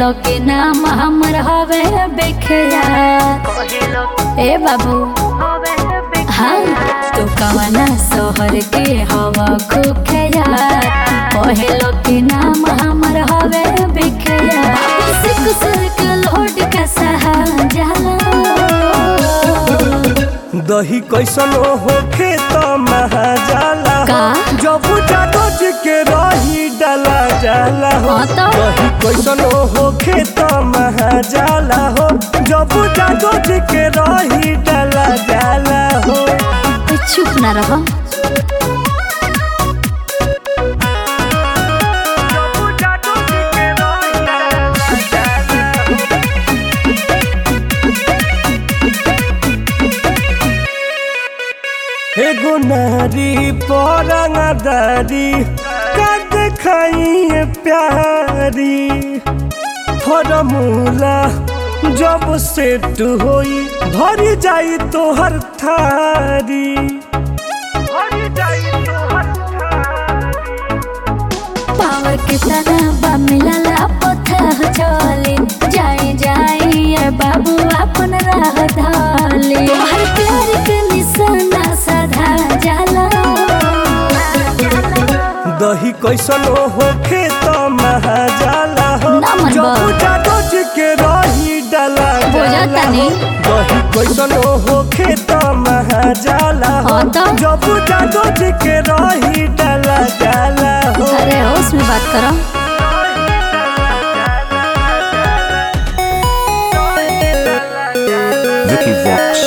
कहेलो के नाम हमर हवे बेखया ए बाबू हाँ तो कवना शहर के हवा खोखया कहेलो के नाम हमर हवे बेखया सिकुसर के लोड का सहा जाला दही कैसन होखे त महाजाला जब जादोज के रही डाला जाला हो दही कैसन होखे त महाजाला हो जब जादोज के रही डाला जाला हो। चुप ना रहो एगो नारी परंगदारी का देखाइए प्यारी फॉर्मूला जब सेट होई भरी जाई तोहर थारी पावर के तना बा मिलला पथा चले जाए जाए बाबू अपन राह धाले हर प्यार के निशाना सधा जाला दही कैसन होखे त महाजाला हो जब जादोज के रही डाला जाला हो दही कैसन होखे त महाजाला हो जब जादोज के रही डाला जाला हो। अरे होश में बात करो Vicky Vox.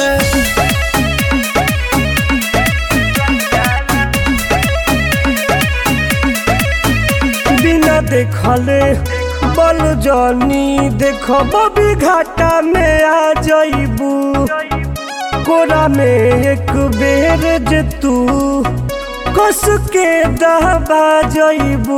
बिना देखले बल जानी देखो बबी घाटा में आ जाइबू कोरा में एक बेर जे तू कस के दबा जाइबू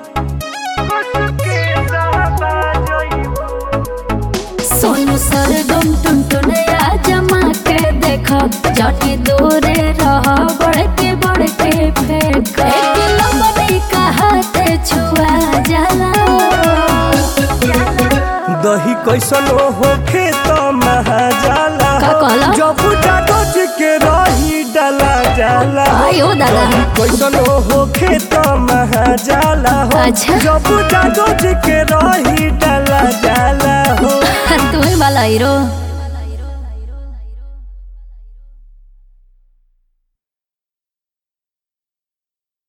सोनू सरगम टुनटुनया जमा के देखो जटी दूरे रह बढ़ के फेंक एक लंबी कहते छुआ जाला दही कैसन होखे त महाजाला हो जब जादोज के रही डाला जाला आयो दादा दही कैसन होखे त महाजाला हो अच्छा। जब जादोज के रही डाला जाला हो। तू ही वाला हीरो